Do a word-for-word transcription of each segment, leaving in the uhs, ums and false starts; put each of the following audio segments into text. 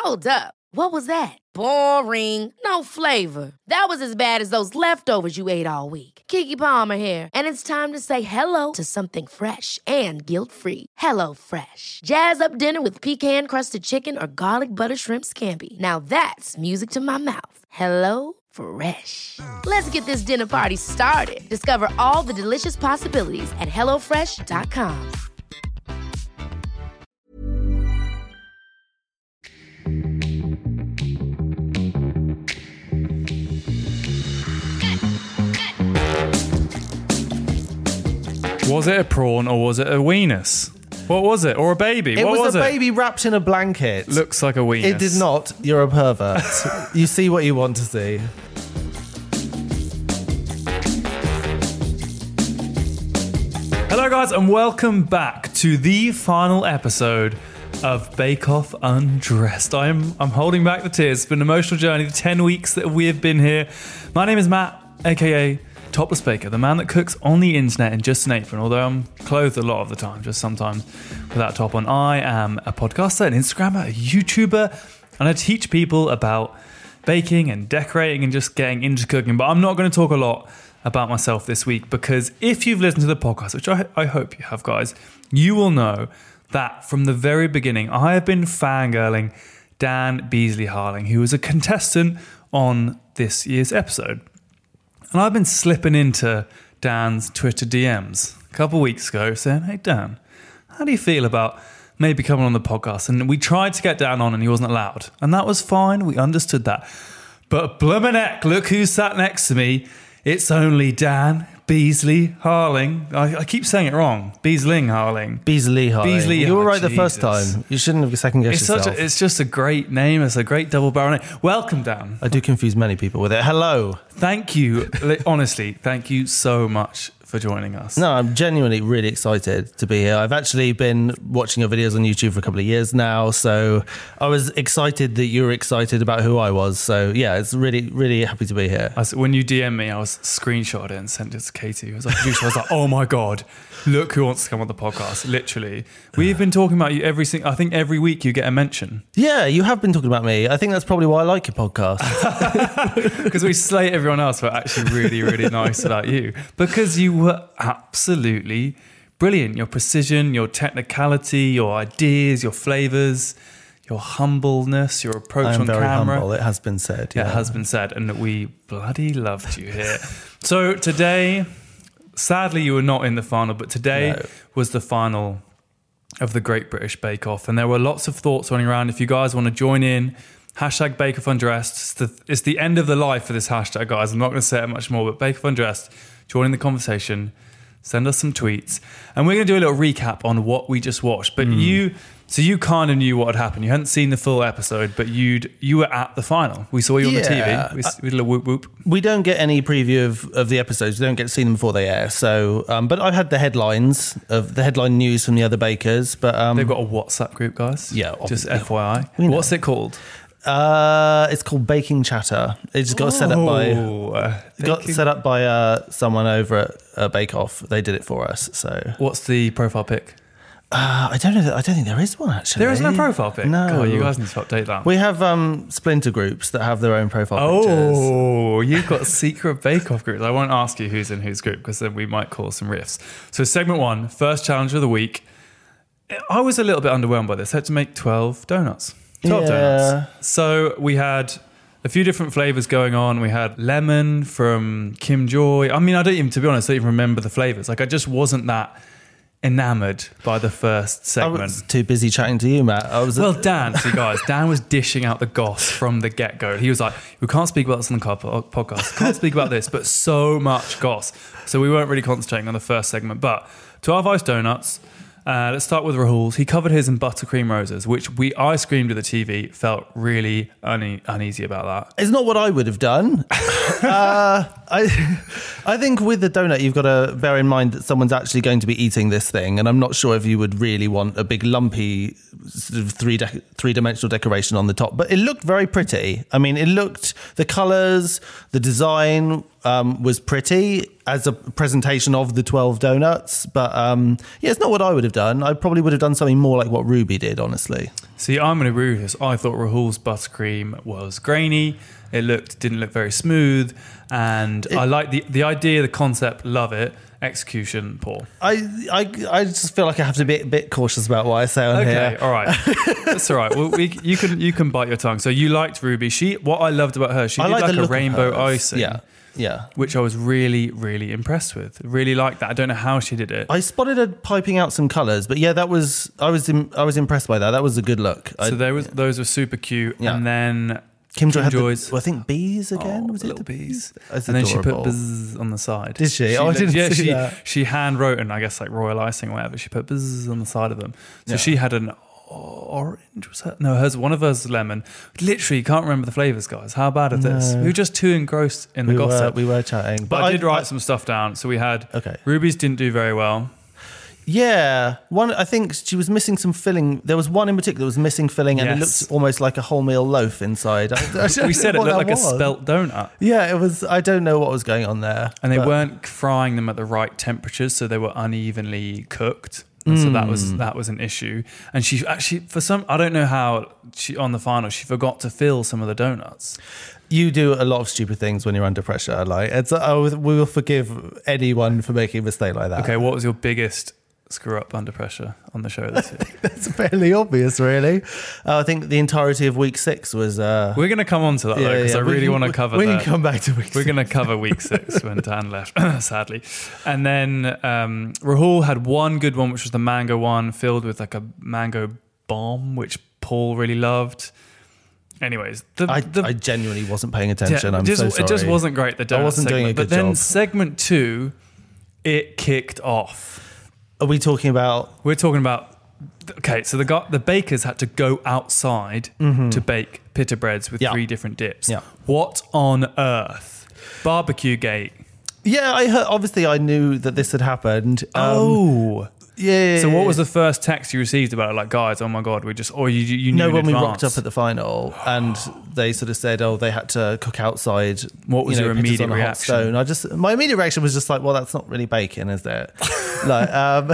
Hold up. What was that? Boring. No flavor. That was as bad as those leftovers you ate all week. Keke Palmer here, and it's time to say hello to something fresh and guilt-free. Hello Fresh. Jazz up dinner with pecan-crusted chicken or garlic butter shrimp scampi. Now that's music to my mouth. Hello Fresh. Let's get this dinner party started. Discover all the delicious possibilities at hello fresh dot com. Was it a prawn or was it a weenus? What was it? Or a baby? It what was, was a it? baby wrapped in a blanket. Looks like a weenus. It did not. You're a pervert. You see what you want to see. Hello guys and welcome back to the final episode of Bake Off Undressed. I'm I'm holding back the tears. It's been an emotional journey, the ten weeks that we have been here. My name is Matt, aka Topless Baker, the man that cooks on the internet in just an apron, although I'm clothed a lot of the time, just sometimes without top on. I am a podcaster, an Instagrammer, a YouTuber, and I teach people about baking and decorating and just getting into cooking. But I'm not going to talk a lot about myself this week because if you've listened to the podcast, which I, I hope you have, guys, you will know that from the very beginning, I have been fangirling Dan Beasley-Harling, who was a contestant on this year's episode. And I've been slipping into Dan's Twitter D Ms a couple of weeks ago saying, hey, Dan, how do you feel about maybe coming on the podcast? And we tried to get Dan on and he wasn't allowed. And that was fine. We understood that. But bloomin' heck, look who sat next to me. It's only Dan Beasley-Harling. I, I keep saying it wrong. Beasling-Harling. Beasley-Harling. Beasley. You were Oh, right the first Jesus. time. You shouldn't have second-guessed It's yourself. such a, it's just a great name. It's a great double barrel name. Welcome, Dan. I do confuse many people with it. Hello. Thank you. Li- Honestly, thank you so much for joining us. No, I'm genuinely really excited to be here. I've actually been watching your videos on YouTube for a couple of years now, so I was excited that you were excited about who I was. So yeah, it's really, really happy to be here. I was, when you D M me, I was screenshot it and sent it to Katie. I was like, I was like, oh my God, look who wants to come on the podcast. Literally. We've been talking about you every single, I think every week you get a mention. Yeah, you have been talking about me. I think that's probably why I like your podcast. Because we slate everyone else, but actually really, really nice about you. Because you were absolutely brilliant. Your precision, your technicality, your ideas, your flavours, your humbleness, your approach I am on very camera. humble, it has been said. Yeah, Yeah. it has been said, and we bloody loved you here. So today, sadly, you were not in the final, but today No. was the final of the Great British Bake Off, and there were lots of thoughts running around. If you guys want to join in, hashtag Bake Off Undressed. It's the, it's the end of the life for this hashtag, guys. I'm not going to say it much more, but Bake Off Undressed, join in the conversation, send us some tweets, and we're going to do a little recap on what we just watched. But mm. you... So you kind of knew what had happened. You hadn't seen the full episode, but you'd you were at the final. We saw you on Yeah. the T V. We, we did a whoop whoop. We don't get any preview of, of the episodes. We don't get to see them before they air. So, um, but I've had the headlines of the headline news from the other bakers. But um, They've got a WhatsApp group, guys. Yeah, just obviously. F Y I. We know. What's it called? uh, it's called Baking Chatter. It just got set up by uh, got baking- set up by uh, someone over at uh, Bake Off. They did it for us. So What's the profile pic? uh, I don't know. I don't think there is one actually. There is no profile pic. No, God, you guys need to update that. We have um, splinter groups that have their own profile pictures. Oh, you've got secret bake-off groups. I won't ask you who's in whose group because then we might cause some rifts. So segment one, first challenge of the week. I was a little bit underwhelmed by this. I had to make twelve donuts. twelve Yeah. donuts. So we had a few different flavours going on. We had lemon from Kim Joy. I mean, I don't even, to be honest, I don't even remember the flavours. Like, I just wasn't that enamoured by the first I segment. was too busy chatting to you, Matt. I was Well, Dan, see guys, Dan was dishing out the goss from the get-go. He was like, we can't speak about this on the podcast, can't speak about this, but so much goss. So we weren't really concentrating on the first segment. But twelve iced donuts. Uh, let's start with Rahul's. He covered his in buttercream roses, which we I screamed at the T V, felt really une- uneasy about that. It's not what I would have done. uh, I, I think with the donut, you've got to bear in mind that someone's actually going to be eating this thing, and I'm not sure if you would really want a big lumpy sort of three de- three-dimensional decoration on the top. But it looked very pretty. I mean, it looked, the colours, the design um, was pretty as a presentation of the twelve donuts. But um, yeah, it's not what I would have done. I probably would have done something more like what Ruby did, honestly. See, I'm going to agree with this. I thought Rahul's buttercream was grainy. It looked didn't look very smooth, and it, I like the the idea, the concept, love it. Execution, poor. I, I I just feel like I have to be a bit cautious about what I say on okay, here. Okay, all right, that's all right. Well, we, you can you can bite your tongue. So you liked Ruby. She what I loved about her, she I did like, like the a rainbow icing. Yeah, yeah. Which I was really really impressed with. Really liked that. I don't know how she did it. I spotted her piping out some colours, but yeah, that was I was in, I was impressed by that. That was a good look. So I, there was those were super cute, yeah. and then. Kim Joy Kim had Joy's, the, well, I think bees again. Oh, was it little the bees? That's and adorable. then she put buzz on the side. Did she? she oh, I didn't yeah, see she, that. She hand wrote, and I guess like royal icing or whatever. She put buzz on the side of them. So Yeah. she had an orange. Was her? No, hers. One of hers was lemon. Literally, can't remember the flavors, guys. How bad is this? No. We were just too engrossed in the We were, gossip. we were chatting, but I, I did write I, some stuff down. So we had okay. Ruby's didn't do very well. Yeah, one. I think she was missing some filling. There was one in particular that was missing filling, and Yes. it looked almost like a wholemeal loaf inside. I, I don't We said know it what looked that like a was. spelt donut. Yeah, it was. I don't know what was going on there, And they but- weren't frying them at the right temperatures, so they were unevenly cooked. And so that Mm. was that was an issue. And she actually, for some, I don't know how she on the final she forgot to fill some of the donuts. You do a lot of stupid things when you're under pressure. Like it's, I will- we will forgive anyone for making a mistake like that. Okay, what was your biggest screw up under pressure on the show this year? That's fairly obvious, really. Uh, I think the entirety of week six was. Uh, We're going to come on to that though, because I we really can- want to cover We that. can come back to week. We're six. going to cover week six when Dan left, sadly. And then um, Rahul had one good one, which was the mango one, filled with like a mango bomb, which Paul really loved. Anyways, the, I, the, I genuinely wasn't paying attention. yeah, I'm just, so sorry. It just wasn't great, the donut I wasn't doing segment. a good But then job. segment two, it kicked off. Are we talking about? We're talking about, okay, so the guy, the bakers had to go outside to bake pita breads with Yeah. three different dips. Yeah. What on earth? Barbecue gate. Yeah, I heard. Obviously, I knew that this had happened. Um, oh. yeah. So what was the first text you received about it? Like, guys, oh my God, we just, or you, you knew No, in when we advance? rocked up at the final, and they sort of said, "Oh, they had to cook outside." What was you know, your pizzas immediate on a hot reaction? stone. I just, my immediate reaction was just like, "Well, that's not really bacon, is it?" like, um,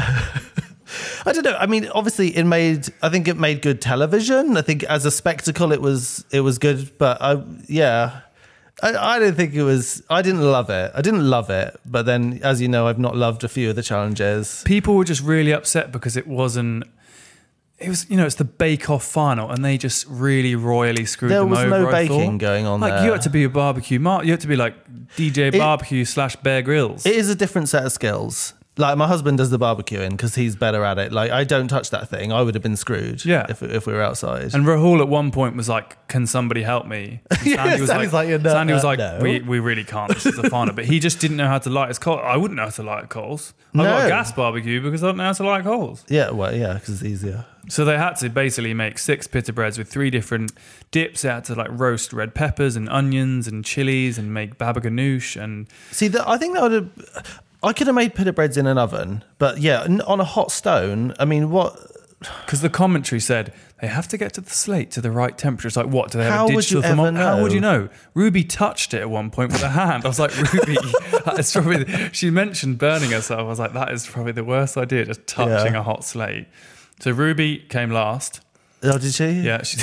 I don't know. I mean, obviously, it made. I think it made good television. I think as a spectacle, it was it was good. But I, yeah, I, I don't think it was. I didn't love it. I didn't love it. But then, as you know, I've not loved a few of the challenges. People were just really upset because it wasn't. It was, you know, it's the Bake Off final, and they just really royally screwed There them was over. no I baking thought. going on Like there. you had to be a barbecue mark. You had to be like D J barbecue slash Bear Grylls. It is a different set of skills. Like my husband does the barbecuing because he's better at it. Like I don't touch that thing. I would have been screwed. Yeah. if if we were outside. And Rahul at one point was like, "Can somebody help me?" And Yeah, Sandy's like, "Yeah, no, Sandy was uh, like, no." "We we really can't. This is the final." But he just didn't know how to light his coal. I wouldn't know how to light coals. I've got No. a gas barbecue because I don't know how to light coals. yeah, well, yeah, because it's easier. So they had to basically make six pita breads with three different dips. They had to like roast red peppers and onions and chilies and make baba ganoush and See, that I think that would have. I could have made pita breads in an oven, but yeah, n- on a hot stone. I mean, what? because the commentary said they have to get to the slate to the right temperature. It's like, what? Do they have How a would digital you ever thermometer? How would know? you know? Ruby touched it at one point with her hand. I was like, Ruby, it's probably. She mentioned burning herself. I was like, that is probably the worst idea, just touching Yeah. a hot slate. So Ruby came last. Oh, did she? Yeah, she,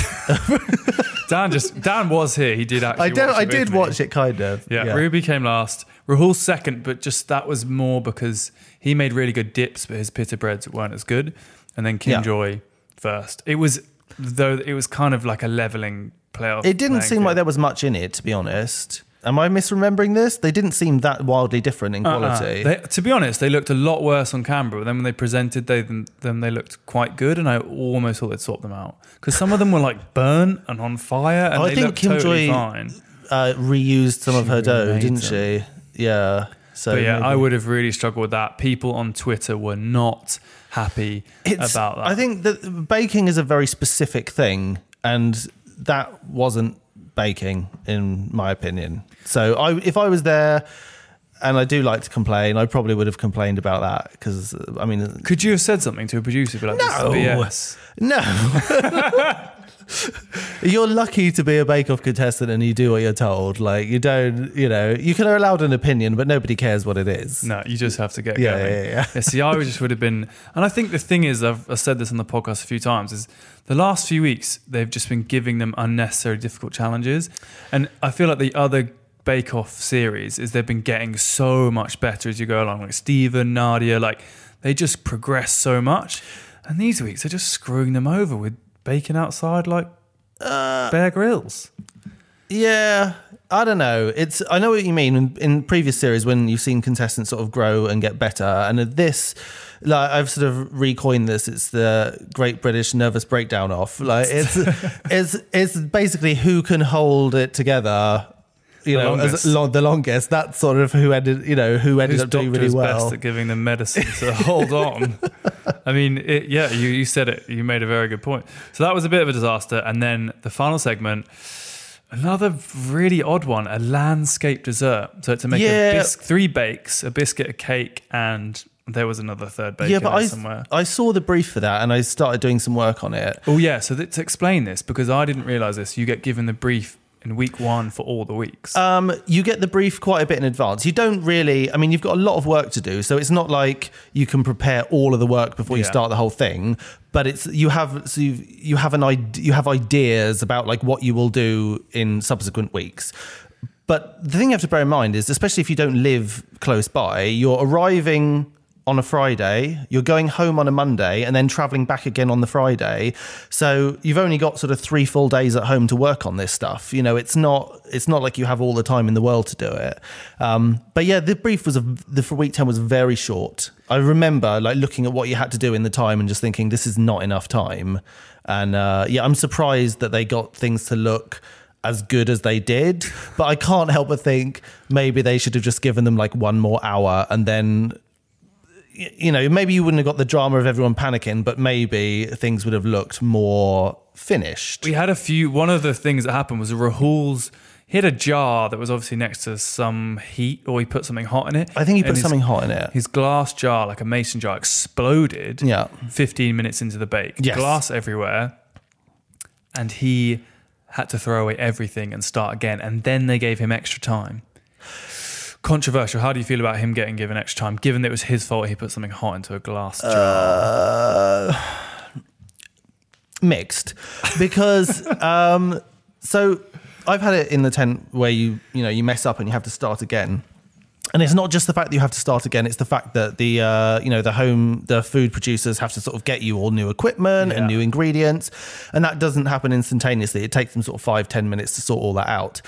Dan just Dan was here. He did actually. I did. watch it I with did me. watch it, kind of. Yeah, Ruby came last. Rahul second, but just that was more because he made really good dips, but his pita breads weren't as good. And then Kim Yeah. Joy first. It was though it was kind of like a leveling playoff. It didn't playing seem like field. there was much in it, to be honest. Am I misremembering this? They didn't seem that wildly different in Uh-uh. quality. They, to be honest, they looked a lot worse on camera. But then when they presented, they them, them they looked quite good, and I almost thought they'd swap them out because some of them were like burnt and on fire, and I they think looked Kim totally Joy fine. uh, reused some She of her dough, remade didn't them. she? Yeah. So But yeah, maybe- I would have really struggled with that. People on Twitter were not happy It's- about that. I think that baking is a very specific thing, and that wasn't baking, in my opinion. So I, if I was there, and I do like to complain, I probably would have complained about that because I mean, Could you have said something to a producer? Be like, No. this is B S. no. You're lucky to be a Bake Off contestant and you do what you're told. Like, you don't, you know, you can allow an opinion, but nobody cares what it is. No, you just have to get Yeah, going. yeah, yeah. yeah, see, I just would have been, and I think the thing is, I've, I've said this on the podcast a few times, is the last few weeks, they've just been giving them unnecessary difficult challenges. And I feel like the other Bake Off series is they've been getting so much better as you go along. Like Stephen, Nadia, like they just progress so much. And these weeks, they're just screwing them over with baking outside like uh, Bear Grylls. Yeah, I don't know. It's I know what you mean. In, in previous series, when you've seen contestants sort of grow and get better, and this, like I've sort of recoined this. It's the Great British Nervous Breakdown Off. Like it's it's it's basically who can hold it together. You The know, longest. as long, the longest. That's sort of who ended. You know, who ended Whose up doing doctor really is well. best at giving them medicine to hold on. I mean, it, yeah, you, you said it. You made a very good point. So that was a bit of a disaster. And then the final segment, another really odd one, a landscape dessert. So to make Yeah. a bis- three bakes, a biscuit, a cake, and there was another third bake Yeah, in but there I somewhere. I saw the brief for that and I started doing some work on it. Oh yeah, so that, to explain this, because I didn't realise this, you get given the brief in week one for all the weeks. Um, you get the brief quite a bit in advance. You don't really, I mean, you've got a lot of work to do, so it's not like you can prepare all of the work before you Yeah. start the whole thing. But it's you have so you you have an id- you have ideas about like what you will do in subsequent weeks. But the thing you have to bear in mind is, especially if you don't live close by, you're arriving on a Friday, you're going home on a Monday and then traveling back again on the Friday. So you've only got sort of three full days at home to work on this stuff. You know, it's not it's not like you have all the time in the world to do it. Um, but yeah, the brief was a, the for week ten was very short. I remember like looking at what you had to do in the time and just thinking this is not enough time. And uh, yeah, I'm surprised that they got things to look as good as they did, but I can't help but think maybe they should have just given them like one more hour and then, you know, maybe you wouldn't have got the drama of everyone panicking, but maybe things would have looked more finished. We had a few, one of the things that happened was Rahul's, he had a jar that was obviously next to some heat, or he put something hot in it. I think he put And his- something hot in it. His glass jar, like a mason jar, exploded Yeah. fifteen minutes into the bake. Yes. Glass everywhere. And he had to throw away everything and start again. And then they gave him extra time. Controversial. How do you feel about him getting given extra time, given that it was his fault he put something hot into a glass jar? Uh, mixed, because um, so I've had it in the tent where you you know you mess up and you have to start again. And it's not just the fact that you have to start again; it's the fact that the uh, you know the home the food producers have to sort of get you all new equipment Yeah. and new ingredients, and that doesn't happen instantaneously. It takes them sort of five ten minutes to sort all that out.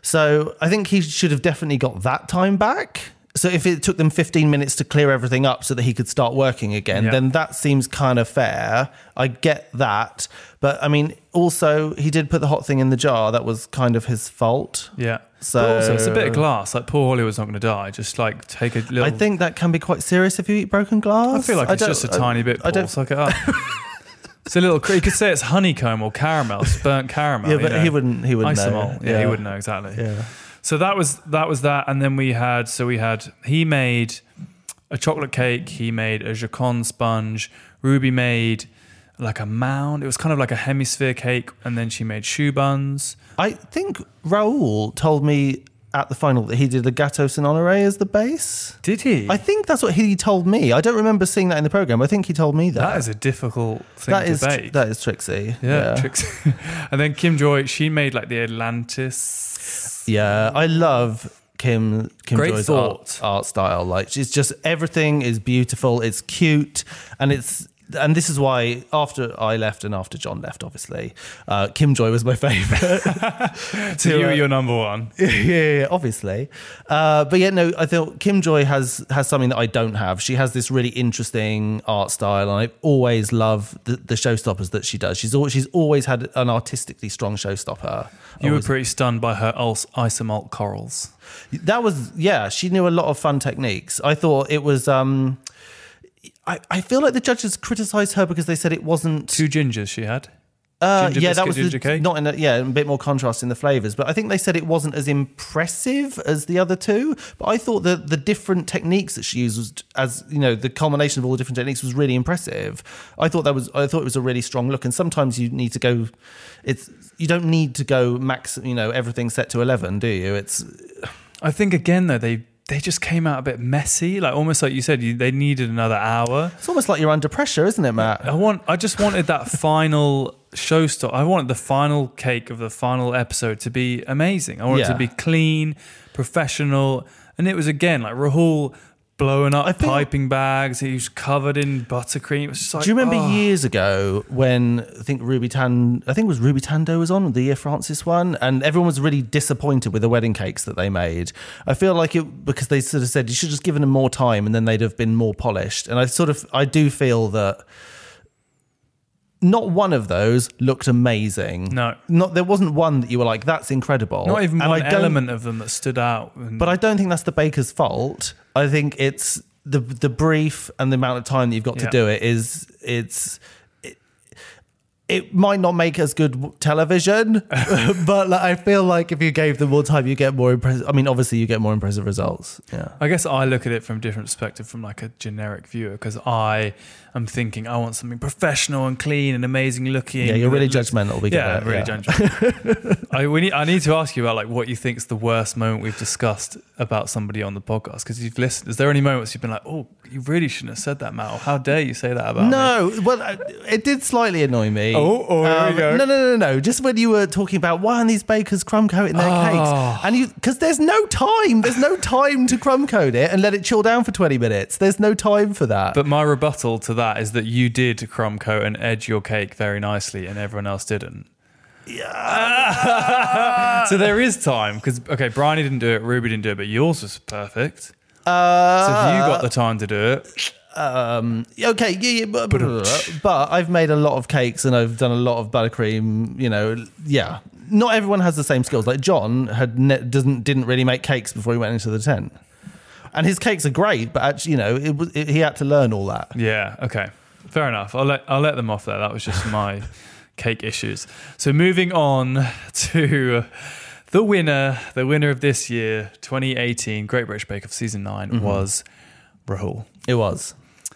So I think he should have definitely got that time back. So if it took them fifteen minutes to clear everything up so that he could start working again, Yeah. then that seems kind of fair. I get that, but I mean, also he did put the hot thing in the jar. That was kind of his fault. Yeah. So- but also, it's a bit of glass. Like, poor Hollywood's not going to die. Just like take a little. I think that can be quite serious if you eat broken glass. I feel like it's don't- just a I- tiny bit. I Paul. don't. Suck it up. It's a little. You could say it's honeycomb or caramel, it's burnt caramel. Yeah, you but know. he wouldn't. He wouldn't Isomalt. know. Yeah, he wouldn't know exactly. Yeah. So that was that was that, and then we had. So we had. He made a chocolate cake. He made a jacon sponge. Ruby made like a mound. It was kind of like a hemisphere cake, and then she made choux buns. I think Raoul told me at the final that he did the Gâteau Saint-Honoré as the base. Did he? I think that's what he told me. I don't remember seeing that in the program. I think he told me that. that is a difficult thing that to is bake. that is Trixie. yeah, tricks. And then Kim Joy, she made like the Atlantis. Yeah, I love Kim Kim Great Joy's thought. art, art style. Like, she's just everything is beautiful. It's cute, and it's and this is why after I left and after John left, obviously, uh, Kim Joy was my favourite. So you uh, were your number one. yeah, yeah, yeah, obviously. Uh, but yeah, no, I thought Kim Joy has has something that I don't have. She has this really interesting art style, and I always love the, the showstoppers that she does. She's always, she's always had an artistically strong showstopper. You were Always- pretty stunned by her als- isomalt corals. That was, yeah, she knew a lot of fun techniques. I thought it was, um, I, I feel like the judges criticised her because they said it wasn't, Two gingers she had. Uh, ginger yeah, biscuit, that was ginger the, cake. not in a, yeah, a bit more contrast in the flavors. But I think they said it wasn't as impressive as the other two. But I thought that the different techniques that she used was, as you know, the culmination of all the different techniques was really impressive. I thought that was, I thought it was a really strong look. And sometimes you need to go, it's you don't need to go max, you know, everything set to eleven, do you? It's. I think again though they. They just came out a bit messy, like almost like you said, you, they needed another hour. It's almost like you're under pressure, isn't it, Matt? I want. I just wanted that final showstopper. I wanted the final cake of the final episode to be amazing. I wanted Yeah. it to be clean, professional, and it was again like Rahul blowing up feel- piping bags. He was covered in buttercream. It was just like, Do you remember oh. years ago when I think Ruby Tan, I think it was Ruby Tando was on, the Year Francis one, and everyone was really disappointed with the wedding cakes that they made. I feel like it, because they sort of said you should have just given them more time and then they'd have been more polished. And I sort of, I do feel that not one of those looked amazing. No. Not, there wasn't one that you were like, that's incredible. Not even And one I don't- element of them that stood out. And But I don't think that's the baker's fault. I think it's the the brief and the amount of time that you've got to Yeah. do it is it's it, it might not make as good television, but like, I feel like if you gave them more time, you get more impressive. I mean, obviously, you get more impressive results. Yeah. I guess I look at it from a different perspective, from like a generic viewer, because I am thinking I want something professional and clean and amazing looking. Yeah, you're really that looks- judgmental. We get Yeah, that, really yeah. judgmental. I, we need, I need to ask you about like what you think's the worst moment we've discussed about somebody on the podcast, because you've listened. Is there any moments you've been like, oh, you really shouldn't have said that, Mal? How dare you say that about me? No, well, uh, it did slightly annoy me. Oh, oh, here we go. No, no, no, no, no. Just when you were talking about why aren't these bakers crumb coating their Oh. cakes, and you because there's no time. There's no time to crumb coat it and let it chill down for twenty minutes. There's no time for that. But my rebuttal to that is that you did crumb coat and edge your cake very nicely, and everyone else didn't. Yeah. So there is time, because okay, Bryony didn't do it, Ruby didn't do it, but yours was perfect. Uh, So have you got the time to do it? Um, okay, yeah, yeah, but, but I've made a lot of cakes and I've done a lot of buttercream. You know, yeah. Not everyone has the same skills. Like John had ne- doesn't didn't really make cakes before he went into the tent, and his cakes are great. But actually, you know, it was it, he had to learn all that. Yeah. Okay. Fair enough. I'll let I'll let them off there. That was just my cake issues. So moving on to the winner, the winner of this year, twenty eighteen Great British Bake Off season nine, mm-hmm. was Rahul. It was.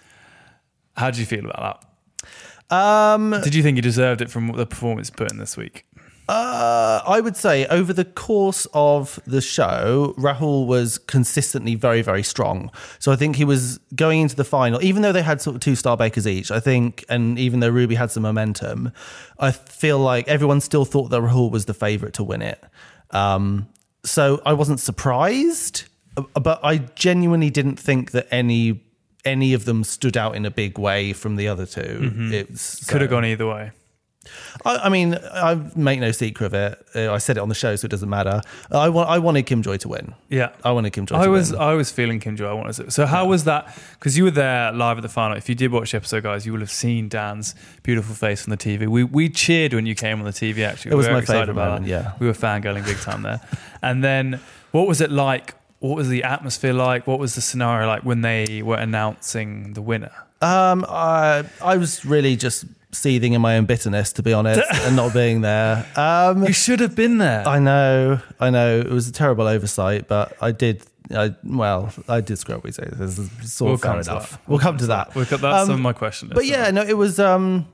How did you feel about that? Um, Did you think he deserved it from the performance put in this week? Uh, I would say over the course of the show, Rahul was consistently very, very strong. So I think he was going into the final, even though they had sort of two star bakers each, I think, and even though Ruby had some momentum, I feel like everyone still thought that Rahul was the favourite to win it. Um, so I wasn't surprised, but I genuinely didn't think that any any of them stood out in a big way from the other two. Mm-hmm. It's, Could have so- gone either way. I, I mean, I make no secret of it. Uh, I said it on the show, so it doesn't matter. I want, I wanted Kim Joy to win. Yeah, I wanted Kim Joy I to was, win. I was feeling Kim Joy. I wanted to. So how Yeah. was that? Because you were there live at the final. If you did watch the episode, guys, you will have seen Dan's beautiful face on the T V. We we cheered when you came on the T V. Actually, It was we were my excited favourite about moment, that. yeah. We were fangirling big time there. And then, what was it like? What was the atmosphere like? What was the scenario like when they were announcing the winner? Um, I, I was really just seething in my own bitterness, to be honest, and not being there. Um, You should have been there. I know, I know. It was a terrible oversight, but I did. I well, I did screw up. We say this is sort We'll of fair come to enough. that. We'll come to that. We've got that's Um, on my question list. But yeah, no, it was. Um,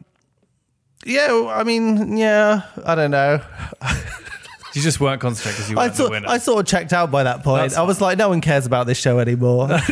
yeah, I mean, yeah, I don't know. You just weren't concentrating because you I weren't the thought winner. I sort of checked out by that point. That's I was like, no one cares about this show anymore. no,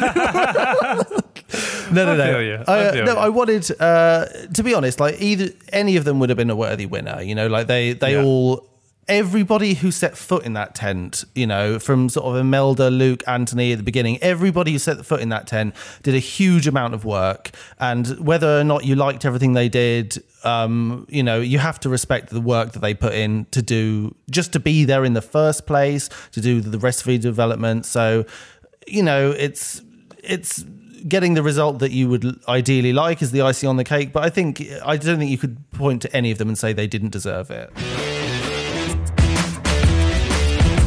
no, I no. feel you. I I, uh, feel no, you. I wanted uh, to be honest. Like either any of them would have been a worthy winner. You know, like they they Yeah. all. Everybody who set foot in that tent, you know, from sort of Imelda, Luke, Anthony at the beginning, everybody who set foot in that tent did a huge amount of work. And whether or not you liked everything they did, um, you know, you have to respect the work that they put in to do, just to be there in the first place, to do the recipe development. So, you know, it's it's getting the result that you would ideally like is the icing on the cake. But I think, I don't think you could point to any of them and say they didn't deserve it.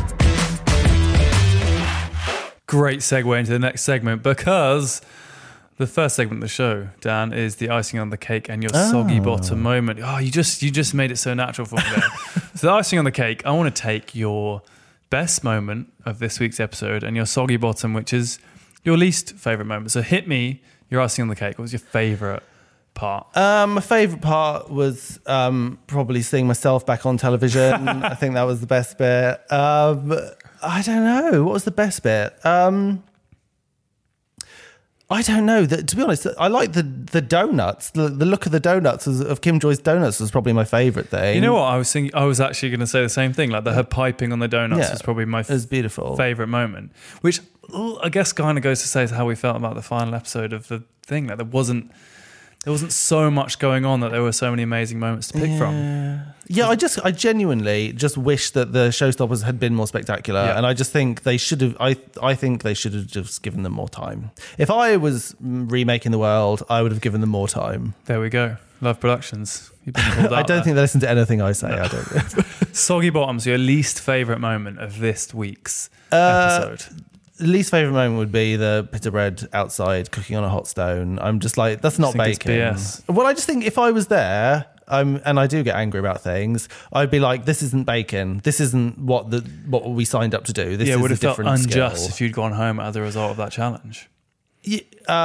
Great segue into the next segment, because The first segment of the show, Dan, is the icing on the cake and your oh. soggy bottom moment. Oh, you just you just made it so natural for me there. So the icing on the cake, I want to take your best moment of this week's episode and your soggy bottom, which is your least favourite moment. So hit me, your icing on the cake. What was your favourite part? Um, my favourite part was um, probably seeing myself back on television. I think that was the best bit. Um, I don't know. What was the best bit? Um, I don't know. The, to be honest, I like the the donuts. The, the look of the donuts was, of Kim Joy's donuts was probably my favourite thing. You know what? I was thinking. I was actually going to say the same thing. Like the her piping on the donuts Yeah, was probably my it was beautiful. favourite moment. Which oh, I guess kind of goes to say how we felt about the final episode of the thing. Like there wasn't there wasn't so much going on that there were so many amazing moments to pick yeah. from. Yeah, I just, I genuinely just wish that the Showstoppers had been more spectacular, Yeah. and I just think they should have. I, I think they should have just given them more time. If I was remaking the world, I would have given them more time. There we go. Love Productions. You've been called out I don't there. think they listen to anything I say. No. I don't. Soggy bottoms. Your least favourite moment of this week's Uh, episode. Least favourite moment would be the pita bread outside cooking on a hot stone. I'm just like, that's not think it's bacon. B S. Well, I just think if I was there, um, and I do get angry about things, I'd be like, this isn't bacon. This isn't what the what we signed up to do. This Yeah, it is would a have felt different unjust skill. if you'd gone home as a result of that challenge. Yeah,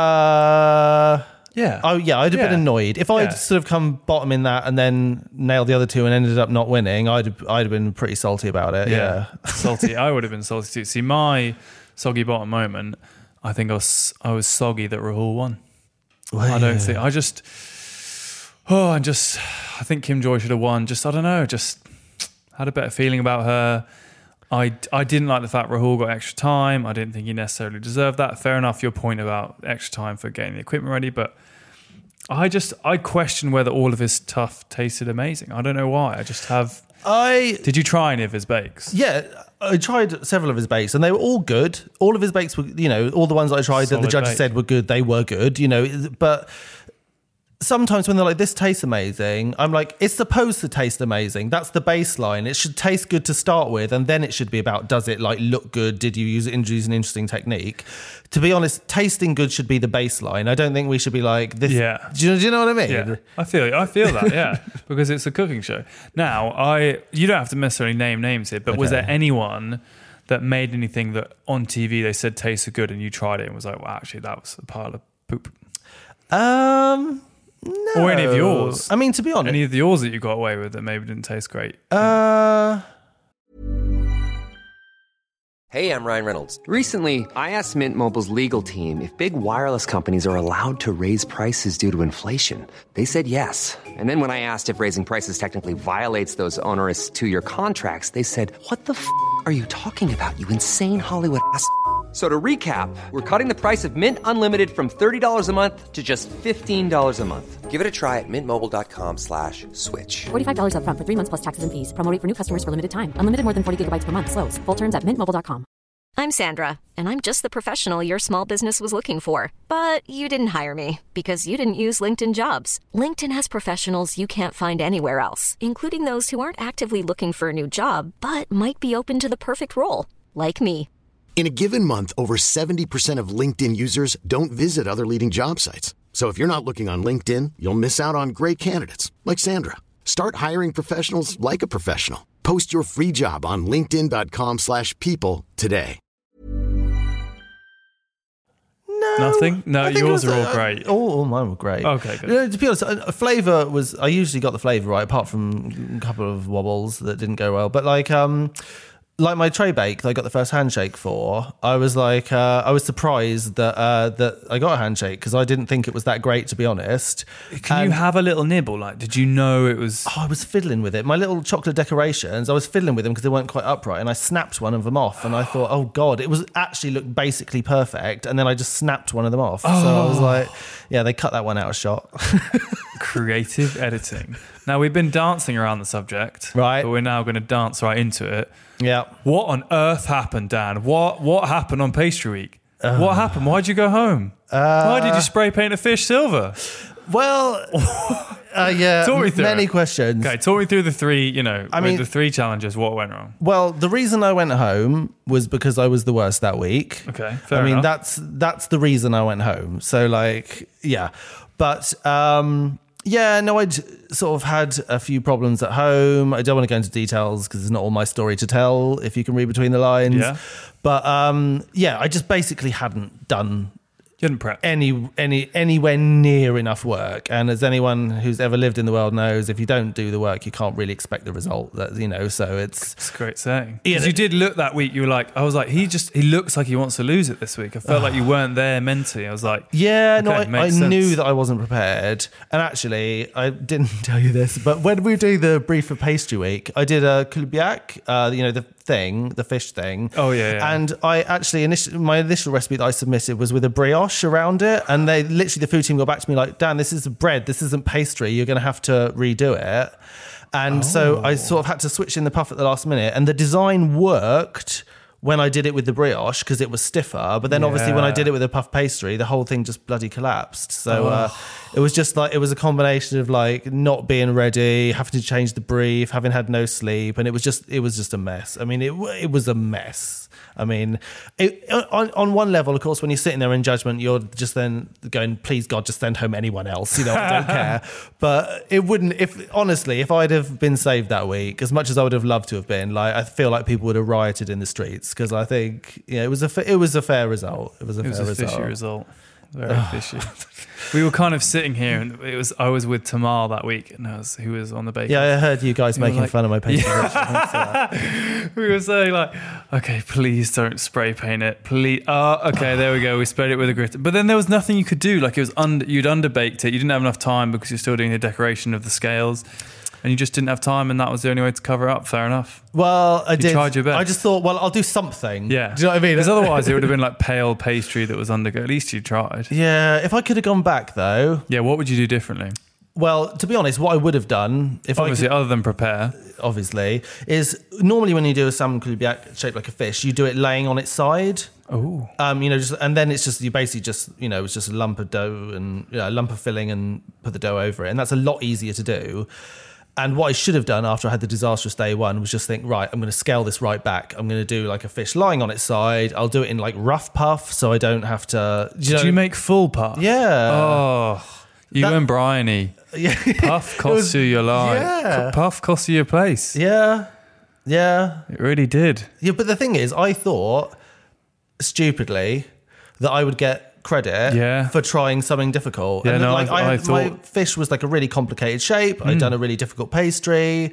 uh, Yeah. oh yeah, I'd have Yeah. been annoyed if I'd Yeah. sort of come bottom in that and then nailed the other two and ended up not winning. I'd I'd have been pretty salty about it. Yeah, salty. I would have been salty too. See, my soggy bottom moment, I think I was I was soggy that Rahul won. Well, I don't yeah. think I just. Oh, I just I think Kim Joy should have won. Just I don't know. Just had a better feeling about her. I, I didn't like the fact Rahul got extra time. I didn't think he necessarily deserved that. Fair enough, your point about extra time for getting the equipment ready, but I just I question whether all of his stuff tasted amazing. I don't know why. I just have. I Did you try any of his bakes? Yeah, I tried several of his bakes and they were all good. All of his bakes were, you know, all the ones I tried that the Solid judges bake. said were good, they were good, you know, but sometimes when they're like, this tastes amazing, I'm like, it's supposed to taste amazing. That's the baseline. It should taste good to start with, and then it should be about, does it like look good? Did you use use an interesting technique? To be honest, tasting good should be the baseline. I don't think we should be like this. Yeah. Do you, do you know what I mean? Yeah, I feel I feel that, yeah, because it's a cooking show. Now, I you don't have to necessarily name names here, but was Okay. there anyone that made anything that on T V they said tasted good and you tried it and was like, well, actually, that was a pile of poop? Um, no. Or any of yours? I mean, to be honest, Any of the yours that you got away with that maybe didn't taste great? uh. Hey, I'm Ryan Reynolds. Recently, I asked Mint Mobile's legal team if big wireless companies are allowed to raise prices due to inflation. They said yes. And then when I asked if raising prices technically violates those onerous two-year contracts, they said, what the f*** are you talking about, you insane Hollywood ass f- So to recap, we're cutting the price of Mint Unlimited from thirty dollars a month to just fifteen dollars a month. Give it a try at mintmobile.com slash switch. forty-five dollars up front for three months plus taxes and fees. Promo rate for new customers for limited time. Unlimited more than forty gigabytes per month. Slows full terms at mint mobile dot com. I'm Sandra, and I'm just the professional your small business was looking for. But you didn't hire me because you didn't use LinkedIn Jobs. LinkedIn has professionals you can't find anywhere else, including those who aren't actively looking for a new job, but might be open to the perfect role, like me. In a given month, over seventy percent of LinkedIn users don't visit other leading job sites. So if you're not looking on LinkedIn, you'll miss out on great candidates like Sandra. Start hiring professionals like a professional. Post your free job on linkedin.com slash people today. No, Nothing? No, I think yours it was, are all uh, great. All, all mine were great. Okay, good. You know, to be honest, a flavour was. I usually got the flavour right, apart from a couple of wobbles that didn't go well. But like, um, like my tray bake that I got the first handshake for, I was like, uh, I was surprised that uh, that I got a handshake because I didn't think it was that great, to be honest. Can you And- have a little nibble? Like, did you know it was? Oh, I was fiddling with it. My little chocolate decorations, I was fiddling with them because they weren't quite upright, and I snapped one of them off. And I thought, oh god, it was actually looked basically perfect. And then I just snapped one of them off. Oh. So I was like, yeah, they cut that one out of shot. Creative editing. Now, we've been dancing around the subject, Right. But we're now going to dance right into it. Yeah. What on earth happened, Dan? What what happened on Pastry Week? what happened? Why'd you go home? Uh, Why did you spray paint a fish silver? Well, Uh, yeah, Talk me through many it. questions. Okay, talk me through the three, you know, I with mean- the three challenges, what went wrong? Well, the reason I went home was because I was the worst that week. Okay, fair I mean, enough. that's that's the reason I went home. So, like, yeah. But, um, yeah, no, I'd sort of had a few problems at home. I don't want to go into details because it's not all my story to tell, if you can read between the lines. Yeah. But, um, yeah, I just basically hadn't done You hadn't prepped. any any anywhere near enough work. And as anyone who's ever lived in the world knows, if you don't do the work, you can't really expect the result. That, you know, so it's It's a great saying. Yeah, Because you did look that week, you were like, I was like, he just, he looks like he wants to lose it this week. I felt like you weren't there mentally. I was like, yeah, no, okay, I, I makes sense. knew that I wasn't prepared. And actually, I didn't tell you this, but when we were doing the brief for pastry week, I did a kulibiak, uh, you know, the thing, the fish thing. Oh, yeah, yeah. And I actually, initially, my initial recipe that I submitted was with a brioche around it. And they literally, the food team got back to me like, Dan, this is bread. This isn't pastry. You're going to have to redo it. And so I sort of had to switch in the puff at the last minute. And the design worked when I did it with the brioche because it was stiffer. But then obviously when I Yeah. did it with the puff pastry, the whole thing just bloody collapsed. So uh, it was just like, it was a combination of like not being ready, having to change the brief, having had no sleep. And it was just, it was just a mess. I mean, it it was a mess. I mean, it, on, on one level, of course, when you're sitting there in judgment, you're just then going, please God, just send home anyone else. You know, I don't care. But it wouldn't, if honestly, if I'd have been saved that week, as much as I would have loved to have been, like, I feel like people would have rioted in the streets because I think, yeah, it was a, fa- it was a fair result. It was a it was fair a result. fishy result. Very fishy. We were kind of sitting here, and it was I was with Tamar that week, and I was, who was on the bake. Yeah, I heard you guys You were making like- fun of my pastry. Thanks for that. We were saying like, okay, please don't spray paint it. Please. Oh, okay, there we go. We sprayed it with a grit. But then there was nothing you could do. Like it was under, you'd underbaked it. You didn't have enough time because you're still doing the decoration of the scales. And you just didn't have time, and that was the only way to cover it up. Fair enough. Well, I did. tried your best. I just thought, well, I'll do something. Yeah. Do you know what I mean? Because otherwise it would have been like pale pastry that was undergo. At least you tried. Yeah, if I could have gone back though, Yeah, what would you do differently? well, to be honest, what I would have done if Obviously, I could, other than prepare. obviously, is normally when you do a salmon kulibiak shaped like a fish, you do it laying on its side. Oh. Um, you know, just, and then it's just you basically just you know it's just a lump of dough and you know, a lump of filling and put the dough over it, and that's a lot easier to do. And what I should have done after I had the disastrous day one was just think, right, I'm going to scale this right back. I'm going to do like a fish lying on its side. I'll do it in like rough puff so I don't have to. Do you Did know, you make full puff? Yeah. Oh, you That- and Bryony. Yeah. Puff It cost was- you your life. Yeah. Puff cost you your place. Yeah. Yeah. It really did. Yeah. But the thing is, I thought stupidly that I would get credit Yeah. for trying something difficult. Yeah, and no, like I- I had- my thought- fish was like a really complicated shape. I'd done a really difficult pastry.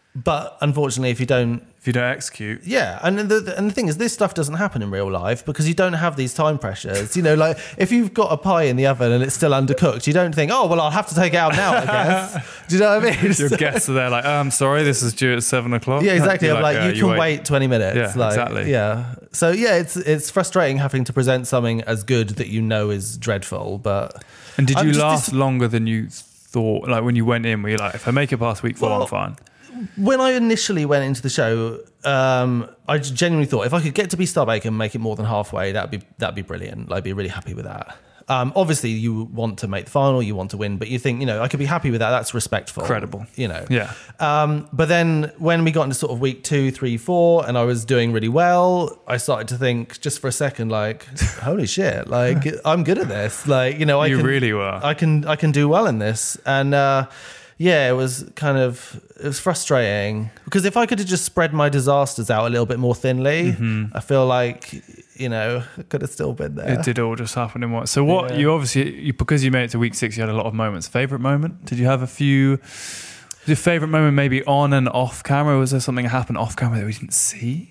But unfortunately, if you don't If you don't execute. Yeah, and the and the thing is, this stuff doesn't happen in real life because you don't have these time pressures. You know, like if you've got a pie in the oven and it's still undercooked, you don't think, oh well, I'll have to take it out now. I guess. Do you know what I mean? Your guests are there like, oh, I'm sorry, this is due at seven o'clock. Yeah, exactly. You're I'm like, "Uh, you can wait. twenty minutes. Yeah, like, exactly. Yeah. So yeah, it's it's frustrating having to present something as good that you know is dreadful. But And did I'm you just last dis- longer than you thought? Like when you went in, were you like, if I make it past week four, Well, I'm fine. When I initially went into the show, um, I genuinely thought if I could get to be Starbake and make it more than halfway, that'd be that'd be brilliant. I'd be really happy with that. Um, obviously, you want to make the final, you want to win, but you think, you know, I could be happy with that. That's respectful, Credible. you know. Yeah. Um, but then when we got into sort of week two, three, four, and I was doing really well, I started to think just for a second, like, holy shit, like I'm good at this. Like, you know, I You can, really were. I can I can do well in this, and. Uh, Yeah, it was kind of, it was frustrating because if I could have just spread my disasters out a little bit more thinly, I feel like, you know, I could have still been there. It did all just happen in one. So what, Yeah. you obviously, you, because you made it to week six, you had a lot of moments. Favourite moment? Did you have a few, your favourite moment maybe on and off camera? Was there something that happened off camera that we didn't see?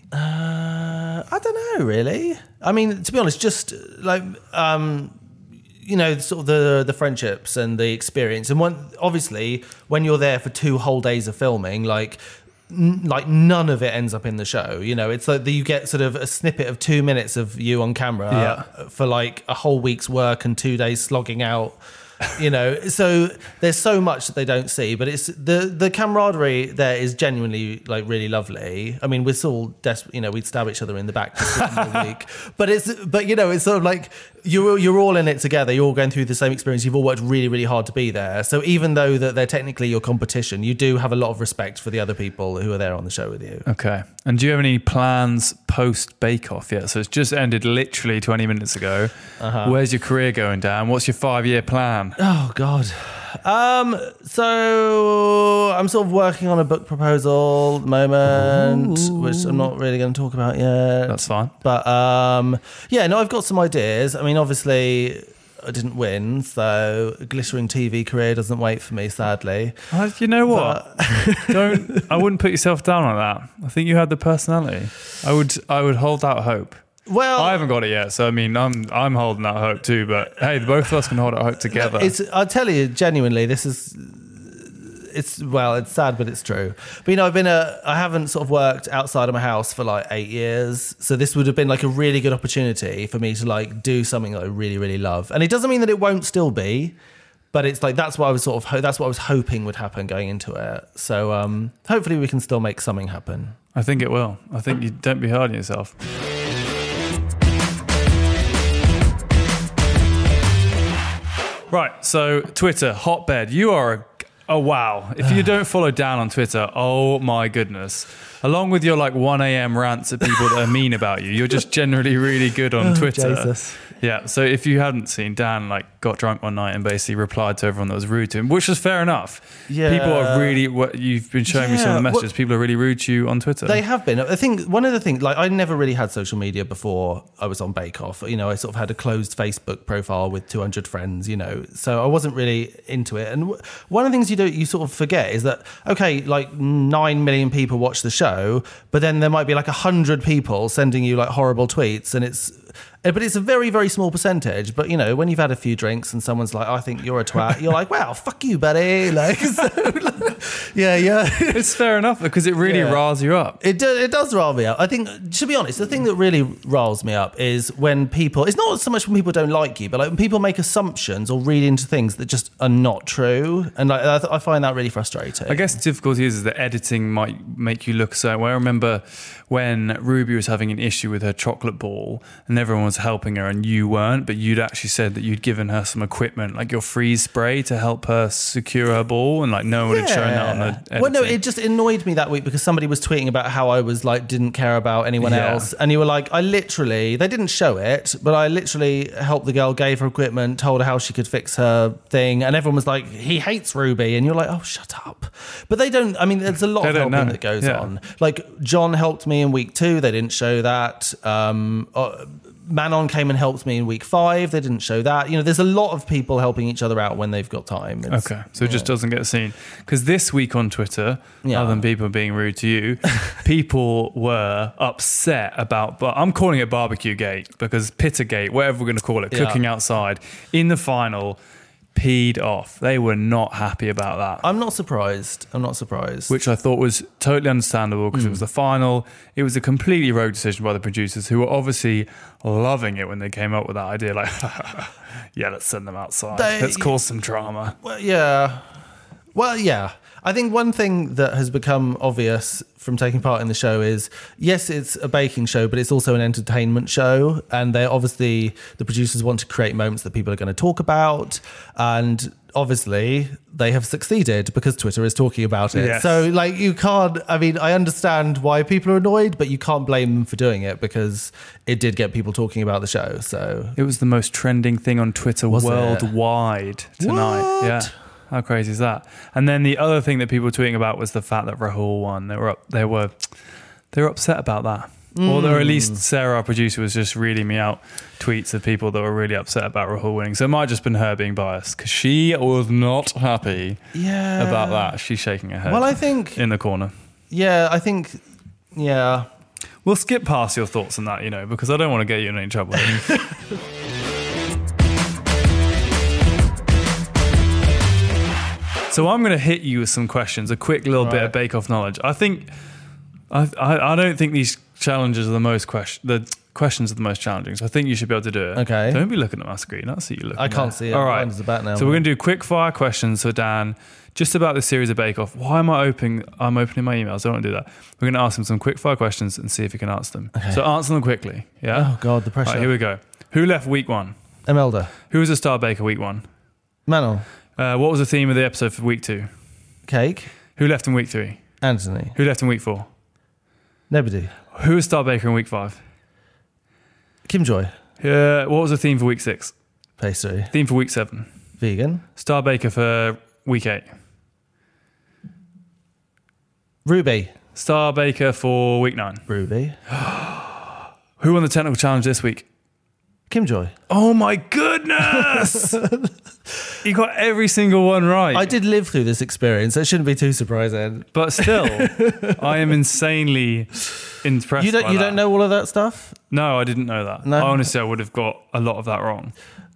Uh, I don't know, really. I mean, to be honest, just like, um, you know, sort of the the friendships and the experience. And one, obviously, when you're there for two whole days of filming, like, n- like none of it ends up in the show. You know, it's like that you get sort of a snippet of two minutes of you on camera Yeah. for like a whole week's work and two days slogging out. You know, so there's so much that they don't see, but it's the the camaraderie there is genuinely like really lovely. I mean, we're still desperate, you know, we'd stab each other in the back just for one week, but it's but you know, it's sort of like you're you're all in it together. You're all going through the same experience. You've all worked really, really hard to be there. So even though that they're technically your competition, you do have a lot of respect for the other people who are there on the show with you. Okay. And do you have any plans post Bake Off yet? So it's just ended literally twenty minutes ago. Uh-huh. Where's your career going, Dan? What's your five-year plan? Oh, God. Um, so I'm sort of working on a book proposal at the moment, Ooh. which I'm not really going to talk about yet. That's fine. But um, yeah, no, I've got some ideas. I mean, obviously, I didn't win, so a glittering T V career doesn't wait for me, sadly. Uh, you know what? But Don't. I wouldn't put yourself down on that. I think you had the personality. I would. I would hold out hope. Well, I haven't got it yet, so I mean, I'm I'm holding out hope too. But hey, both of us can hold out hope together. It's. I'll tell you genuinely, this is. It's well, it's sad, but it's true. But you know, I've been a. I haven't sort of worked outside of my house for like eight years, so this would have been like a really good opportunity for me to like do something that I really, really love. And it doesn't mean that it won't still be, but it's like that's what I was sort of. Ho- that's what I was hoping would happen going into it. So um, hopefully, we can still make something happen. I think it will. I think you don't be hard on yourself. Right, so Twitter, hotbed. You are a... Oh, wow. If you don't follow Dan on Twitter, oh my goodness. Along with your like one a.m. rants at people that are mean about you, you're just generally really good on oh, Twitter. Jesus. Yeah, so if you hadn't seen, Dan like got drunk one night and basically replied to everyone that was rude to him, which was fair enough. Yeah. People are really, what you've been showing yeah. me some of the messages, well, people are really rude to you on Twitter. They have been. I think one of the things, like I never really had social media before I was on Bake Off. You know, I sort of had a closed Facebook profile with two hundred friends, you know, so I wasn't really into it. And w- one of the things you do, you sort of forget is that, okay, like nine million people watch the show, but then there might be like one hundred people sending you like horrible tweets, and it's, but it's a very, very small percentage. But, you know, when you've had a few drinks and someone's like, I think you're a twat, you're like, wow, fuck you, buddy. Like, so, like, yeah, yeah. It's fair enough because it really yeah. riles you up. It, do, it does rile me up. I think, to be honest, the thing that really riles me up is when people, it's not so much when people don't like you, but like when people make assumptions or read into things that just are not true. And like, I, I find that really frustrating. I guess the difficulty is, is that editing might make you look a certain way. I remember when Ruby was having an issue with her chocolate ball and everyone was helping her and you weren't, but you'd actually said that you'd given her some equipment, like your freeze spray to help her secure her ball, and like no one yeah. had shown that on the editing. Well, no, it just annoyed me that week because somebody was tweeting about how I was like, didn't care about anyone yeah. else. And you were like, I literally, they didn't show it, but I literally helped the girl, gave her equipment, told her how she could fix her thing. And everyone was like, he hates Ruby. And you're like, oh, shut up. But they don't, I mean, there's a lot they of helping know. that goes yeah. on. Like John helped me in week two. They didn't show that. Um, uh, Manon came and helped me in week five. They didn't show that. You know, there's a lot of people helping each other out when they've got time. It's, okay, so yeah. it just doesn't get seen. Because this week on Twitter, yeah. other than people being rude to you, people were upset about, but I'm calling it Barbecue Gate because Pittergate, whatever we're going to call it, yeah. cooking outside, in the final, peed off. They were not happy about that. I'm not surprised. I'm not surprised. Which I thought was totally understandable because mm. it was the final. It was a completely rogue decision by the producers who were obviously loving it when they came up with that idea. Like, yeah, let's send them outside. They, let's cause some drama. Well, yeah. Well, yeah. I think one thing that has become obvious from taking part in the show is, yes, it's a baking show, but it's also an entertainment show. And they obviously, the producers want to create moments that people are going to talk about. And obviously they have succeeded because Twitter is talking about it. Yes. So like you can't, I mean, I understand why people are annoyed, but you can't blame them for doing it because it did get people talking about the show. So it was the most trending thing on Twitter was worldwide it? tonight. What? Yeah. How crazy is that? And then the other thing that people were tweeting about was the fact that Rahul won. They were up, they were they were upset about that. Mm. Or at least Sarah, our producer, was just reading me out tweets of people that were really upset about Rahul winning. So it might have just been her being biased because she was not happy yeah. about that. She's shaking her head. Well, I think in the corner. Yeah, I think yeah. We'll skip past your thoughts on that, you know, because I don't want to get you in any trouble. So I'm going to hit you with some questions, a quick little right. bit of Bake Off knowledge. I think, I, I I don't think these challenges are the most question. The questions are the most challenging. So I think you should be able to do it. Okay. Don't be looking at my screen. I see you looking. I can't there. see it. All right. Mine's about now. So we're going to do quick fire questions for Dan, just about this series of Bake Off. Why am I opening? I'm opening my emails. I don't want to do that. We're going to ask him some quick fire questions and see if he can answer them. Okay. So answer them quickly. Yeah. Oh God, the pressure. Right, here we go. Who left week one? Imelda. Who was the Star Baker week one? Manon. Uh, what was the theme of the episode for week two? Cake. Who left in week three? Anthony. Who left in week four? Nobody. Who was Star Baker in week five? Kim Joy. Uh, what was the theme for week six? Pastry. Theme for week seven? Vegan. Star Baker for week eight? Ruby. Star Baker for week nine? Ruby. Who won the technical challenge this week? Kim Joy. Oh my goodness! You got every single one right. I did live through this experience, so it shouldn't be too surprising. But still, I am insanely impressed. You don't. by You that. don't know all of that stuff. No, I didn't know that. No? Honestly, I would have got a lot of that wrong.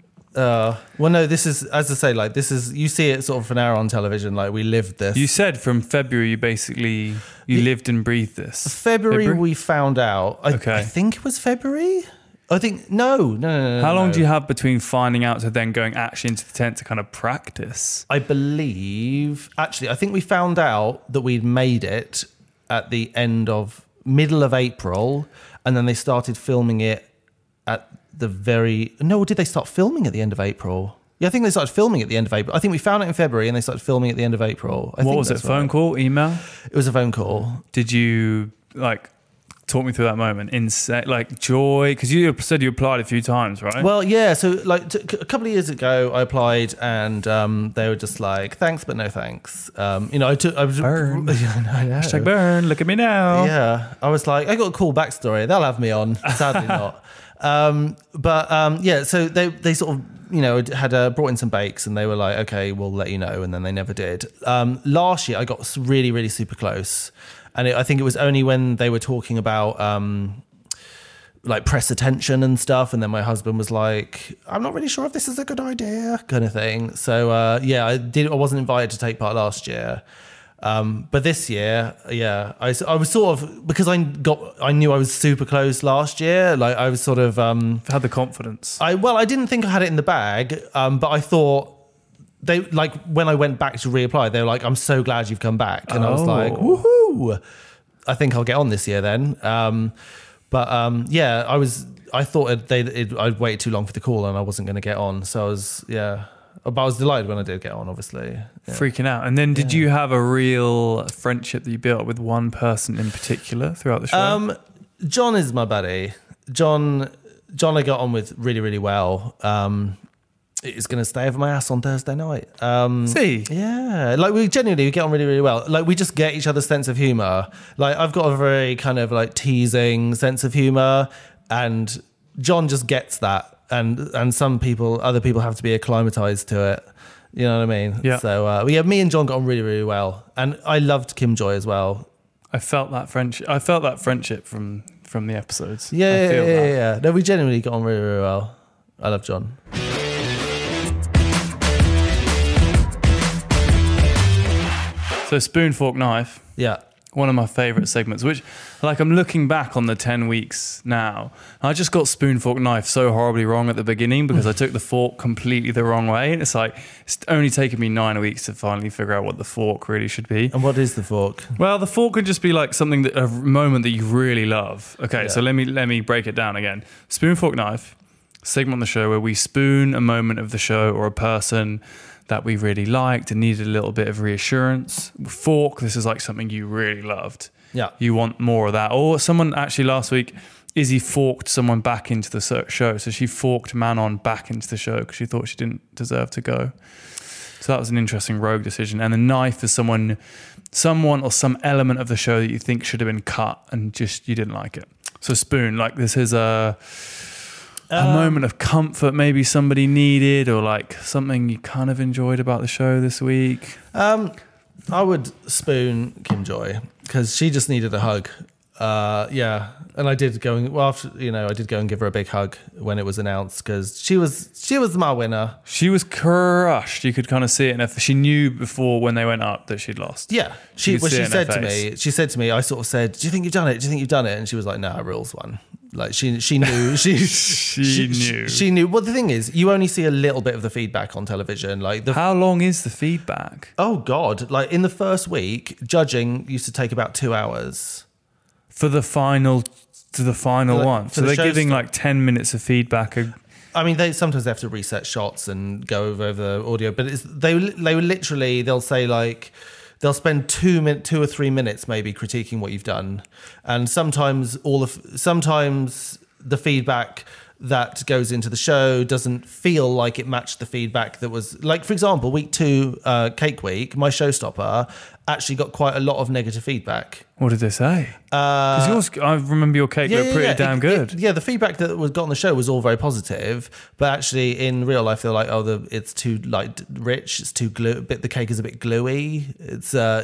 Uh, well, no. This is, as I say, like this is. You see it sort of an hour on television. Like we lived this. You said from February, you basically you lived and breathed this. February, February? we found out. I, Okay. I think it was February. I think no, no, no, no. How long no. do you have between finding out to then going actually into the tent to kind of practice? I believe, actually, I think we found out that we'd made it at the end of middle of April, and then they started filming it at the very. No, did they start filming at the end of April? Yeah, I think they started filming at the end of April. I think we found it in February, and they started filming at the end of April. I What think was it? that's Phone right. call, email? It was a phone call. Did you like talk me through that moment? Insane, like joy, because you said you applied a few times, right? Well, yeah. So, like t- a couple of years ago, I applied, and um, they were just like, "Thanks, but no thanks." Um, you know, I took. I was, Burn. Yeah, I know. Hashtag burn. Look at me now. Yeah, I was like, I got a cool backstory. They'll have me on. Sadly, not. Um, but um, yeah, so they they sort of you know had uh, brought in some bakes, and they were like, okay, we'll let you know, and then they never did. Um, last year, I got really, really super close. And it, I think it was only when they were talking about um, like press attention and stuff, and then my husband was like, "I'm not really sure if this is a good idea," kind of thing. So uh, yeah, I did. I wasn't invited to take part last year, um, but this year, yeah, I, I was sort of because I got I knew I was super close last year. Like I was sort of um, Had the confidence. I well, I didn't think I had it in the bag, um, but I thought. They like when I went back to reapply, they were like, "I'm so glad you've come back," and I was like, Oh. "Woohoo!" I think I'll get on this year then. Um, but um, yeah, I was. I thought it, they it, I'd waited too long for the call, and I wasn't going to get on. So I was, yeah. But I was delighted when I did get on. Obviously, yeah. Freaking out. And then did you have a real friendship that you built with one person in particular throughout the show? Um, John is my buddy. John, John, I got on with really, really well. Um, It's going to stay over my ass on Thursday night. Um, See? Yeah. Like, we genuinely we get on really, really well. Like, we just get each other's sense of humour. Like, I've got a very kind of, like, teasing sense of humour, and John just gets that. And and some people, other people have to be acclimatised to it. You know what I mean? Yeah. So, uh, yeah, me and John got on really, really well. And I loved Kim Joy as well. I felt that friendship. I felt that friendship from, from the episodes. Yeah, I yeah, feel yeah, that. yeah, yeah. No, we genuinely got on really, really well. I love John. So spoon, fork, knife. Yeah. One of my favourite segments, which, like, I'm looking back on the ten weeks now. I just got spoon, fork, knife so horribly wrong at the beginning because I took the fork completely the wrong way. And it's like, it's only taken me nine weeks to finally figure out what the fork really should be. And what is the fork? Well, the fork could just be like something that a moment that you really love. Okay, Yeah. so let me let me break it down again. Spoon, fork, knife, segment on the show where we spoon a moment of the show or a person that we really liked and needed a little bit of reassurance. Fork, this is like something you really loved. Yeah. You want more of that. Or someone actually last week, Izzy forked someone back into the show. So she forked Manon back into the show because she thought she didn't deserve to go. So that was an interesting rogue decision. And the knife is someone, someone or some element of the show that you think should have been cut and just you didn't like it. So spoon, like this is a... a Um, moment of comfort maybe somebody needed or like something you kind of enjoyed about the show this week? Um, I would spoon Kim Joy because she just needed a hug. Uh, yeah, and I did go and well, after, you know, I did go and give her a big hug when it was announced because she was she was my winner. She was crushed. You could kind of see it in her. She knew before when they went up that she'd lost. Yeah, she could well, see she it in her said to face. me, she said to me, I sort of said, "Do you think you've done it? Do you think you've done it?" And she was like, "No, nah, rules one." Like she she knew she She knew. she, she knew. Well, the thing is, you only see a little bit of the feedback on television. Like the How long is the feedback? oh god, like in the first week, judging used to take about two hours. For the final, to the final Like, one. for So the they're show giving start- like ten minutes of feedback a, I mean, they sometimes have to reset shots and go over, over the audio, but it's, they they will literally they'll say like they'll spend two min, two or three minutes maybe critiquing what you've done, and sometimes all of sometimes the feedback that goes into the show doesn't feel like it matched the feedback that was, like, for example, week two, uh, Cake Week, my showstopper actually got quite a lot of negative feedback. What did they say? Because uh, yours, I remember your cake looked pretty yeah. damn it, good. It, yeah, the feedback that was got on the show was all very positive, but actually in real life, they're like, oh, the it's too like rich, it's too glue. Bit the cake is a bit gluey. It's uh,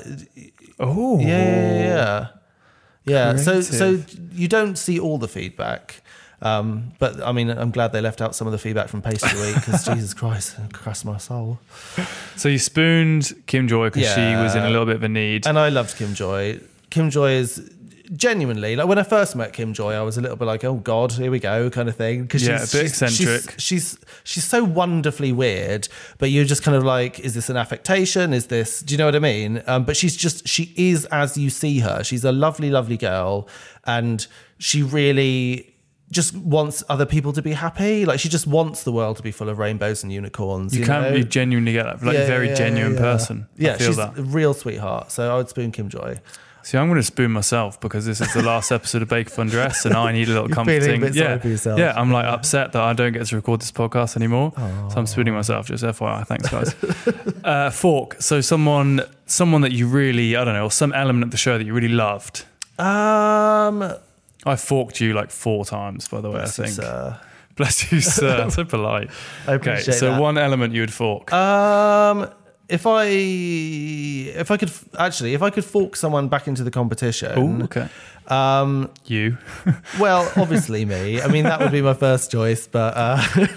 oh yeah, yeah, yeah. yeah. So so you don't see all the feedback. Um, but I mean, I'm glad they left out some of the feedback from Pastry Week because Jesus Christ, it crushed my soul. So you spooned Kim Joy because yeah. she was in a little bit of a need, and I loved Kim Joy. Kim Joy is genuinely, like, when I first met Kim Joy, I was a little bit like, oh God, here we go, kind of thing. Because yeah, she's, a bit she's, eccentric. She's, she's she's so wonderfully weird, but you're just kind of like, is this an affectation? Is this? Do you know what I mean? Um, but she's just she is as you see her. She's a lovely, lovely girl, and she really just wants other people to be happy. Like, she just wants the world to be full of rainbows and unicorns. You, you can't know? You genuinely get that. Like yeah, a very yeah, genuine yeah. person. Yeah, I feel she's that. a real sweetheart. So I would spoon Kim Joy. See, I'm going to spoon myself because this is the last episode of Bake Off Undressed and I need a little comforting. Feeling a bit sorry yeah, for yourself. yeah, I'm like upset that I don't get to record this podcast anymore. Aww. So I'm spooning myself, just F Y I. Thanks, guys. uh, fork. So someone, someone that you really, I don't know, or some element of the show that you really loved. Um... I forked you like four times, by the way, Bless I think. You, sir. Bless you, sir. So polite. I okay, appreciate so that. one element you would fork. Um, if I, if I could, actually, if I could fork someone back into the competition. Oh, okay. Um, you. Well, obviously me. I mean, that would be my first choice, but uh, I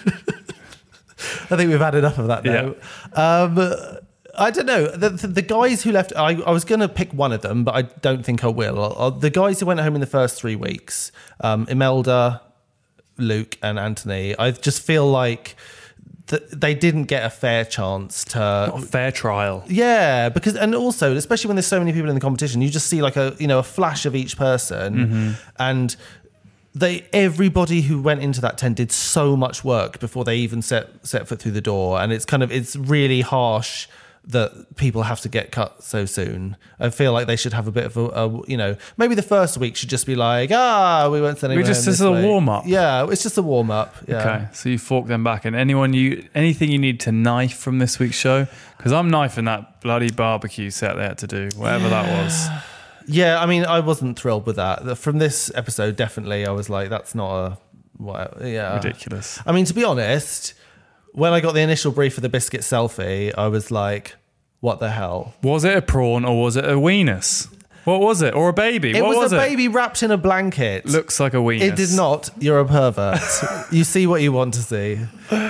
think we've had enough of that now. Yeah. Um, I don't know. The, the, the guys who left, I, I was going to pick one of them, but I don't think I will. I'll, I'll, the guys who went home in the first three weeks, um, Imelda, Luke and Anthony, I just feel like th- they didn't get a fair chance to... Not a fair trial. Yeah, because, and also, especially when there's so many people in the competition, you just see like a, you know, a flash of each person, mm-hmm. and they, everybody who went into that tent did so much work before they even set, set foot through the door. And it's kind of, it's really harsh that people have to get cut so soon. I feel like they should have a bit of a, a you know, maybe the first week should just be like, ah, we won't send anyone. We just, this is a warm up. Yeah, it's just a warm up. Yeah. Okay, so you fork them back. And anyone you, anything you need to knife from this week's show? Because I'm knifing that bloody barbecue set they had to do, whatever yeah. that was. Yeah, I mean, I wasn't thrilled with that. From this episode, definitely, I was like, that's not a, what, yeah. Ridiculous. I mean, to be honest, when I got the initial brief for the biscuit selfie, I was like, what the hell? Was it a prawn or was it a weenus? What was it? Or a baby? It what was, was a it? baby wrapped in a blanket. Looks like a weenus. It did not. You're a pervert. You see what you want to see.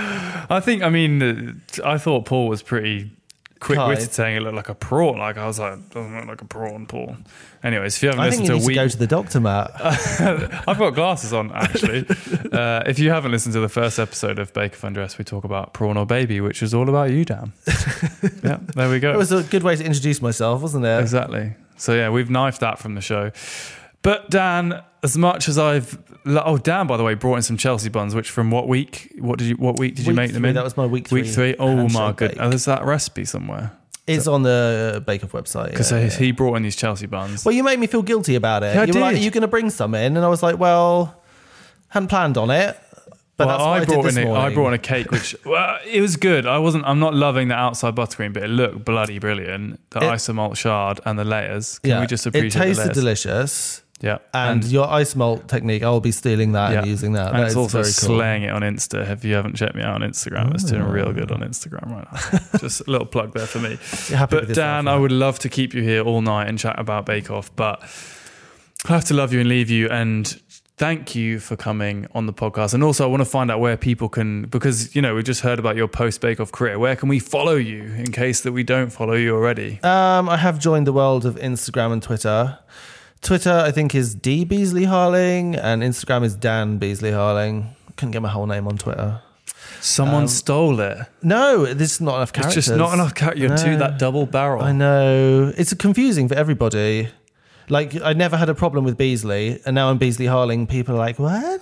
I think, I mean, I thought Paul was pretty quick-witted saying it looked like a prawn. Like, I was like, doesn't look like a prawn, Paul. Anyways, if you haven't I listened think you to need a week... to go to the doctor, Matt. I've got glasses on, actually. uh, if you haven't listened to the first episode of Bake Off Undressed, we talk about prawn or baby, which is all about you, Dan. Yeah, there we go. It was a good way to introduce myself, wasn't it? Exactly. So yeah, we've knifed that from the show. But Dan, as much as I've... Oh, Dan, by the way, brought in some Chelsea buns, which from what week? What did you? What week did you week make them three, in? That was my week three. Week three. Oh my bake. god! Oh, there's that recipe somewhere. It's on the Bake Off website. Because yeah, yeah, yeah. he brought in these Chelsea buns. Well, you made me feel guilty about it. Yeah, I you were like, did. are you going to bring some in? And I was like, well, hadn't planned on it. But well, that's what I, I, brought did this in a, morning. I brought in a cake, which well, it was good. I wasn't. I'm not loving the outside buttercream, but it looked bloody brilliant. The It- isomalt shard and the layers. Can yeah, we just it appreciate tasted the layers? delicious. Yeah, And, your isomalt technique, I'll be stealing that and using that. And that it's is also very cool. slaying it on Insta. If you haven't checked me out on Instagram, it's doing real good on Instagram right now. Just a little plug there for me. You're happy with But yourself, Dan, right? I would love to keep you here all night and chat about Bake Off, but I have to love you and leave you. And thank you for coming on the podcast. And also, I want to find out where people can, because, you know, we just heard about your post Bake Off career. Where can we follow you in case that we don't follow you already? Um, I have joined the world of Instagram and Twitter. Twitter, I think, is D Beasley Harling, and Instagram is Dan Beasley Harling. Couldn't get my whole name on Twitter. Someone Um, stole it. No, there's not enough characters. It's just not enough characters. You're No. to that double barrel. I know. It's confusing for everybody. Like, I never had a problem with Beasley, and now I'm Beasley Harling. People are like, what?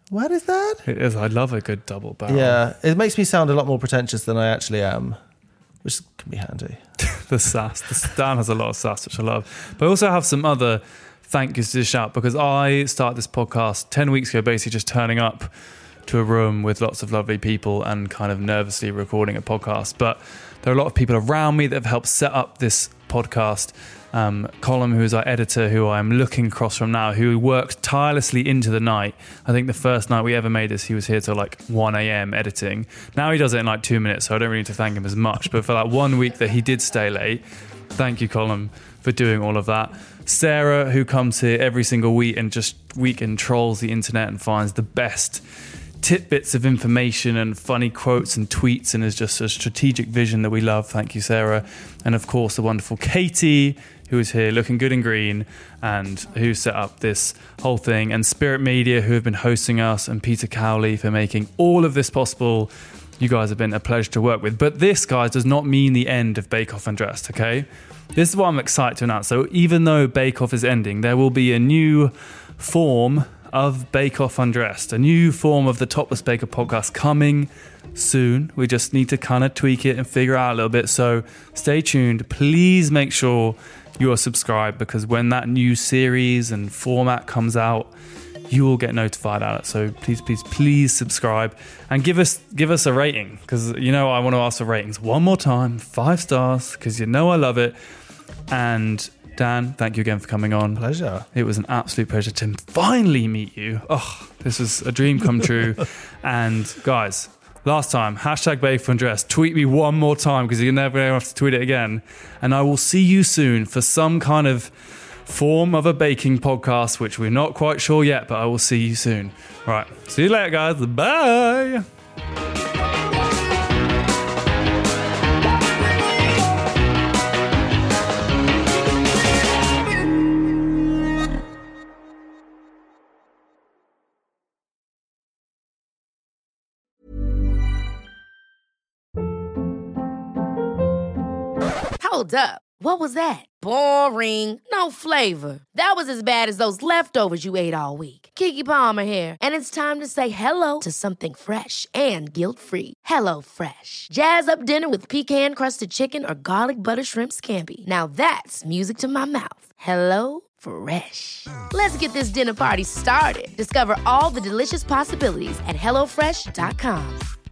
What is that? It is. I love a good double barrel. Yeah, it makes me sound a lot more pretentious than I actually am, which can be handy. The sass. The, Dan has a lot of sass, which I love. But I also have some other thank yous to dish out, because I started this podcast ten weeks ago, basically just turning up to a room with lots of lovely people and kind of nervously recording a podcast. But there are a lot of people around me that have helped set up this podcast. Um, Colm, who is our editor, who I'm looking across from now, who worked tirelessly into the night. I think the first night we ever made this, he was here till like one a.m. editing. Now he does it in like two minutes, so I don't really need to thank him as much. But for that one week that he did stay late, thank you, Colm, for doing all of that. Sarah, who comes here every single week and just week and trolls the internet and finds the best tidbits of information and funny quotes and tweets, and is just a strategic vision that we love. Thank you, Sarah. And of course, the wonderful Katie, who is here looking good and green and who set up this whole thing, and Spirit Media, who have been hosting us, and Peter Cowley for making all of this possible. You guys have been a pleasure to work with. But this, guys, does not mean the end of Bake Off Undressed, okay? This is what I'm excited to announce. So even though Bake Off is ending, there will be a new form of Bake Off Undressed, a new form of the Topless Baker podcast coming soon. We just need to kind of tweak it and figure out a little bit. So stay tuned. Please make sure you are subscribed, because when that new series and format comes out, you will get notified about it. So please, please, please subscribe and give us give us a rating, because you know I want to ask for ratings one more time, five stars, because you know I love it. And Dan, thank you again for coming on. Pleasure. It was an absolute pleasure to finally meet you. Oh, this was a dream come true. And guys, last time, hashtag Bake Off Undressed. Tweet me one more time, because you're never going to have to tweet it again. And I will see you soon for some kind of form of a baking podcast, which we're not quite sure yet, but I will see you soon. Right. See you later, guys. Bye. Hold up. What was that? Boring. No flavor. That was as bad as those leftovers you ate all week. Keke Palmer here, and it's time to say hello to something fresh and guilt-free. Hello Fresh. Jazz up dinner with pecan-crusted chicken or garlic butter shrimp scampi. Now that's music to my mouth. Hello Fresh. Let's get this dinner party started. Discover all the delicious possibilities at hello fresh dot com.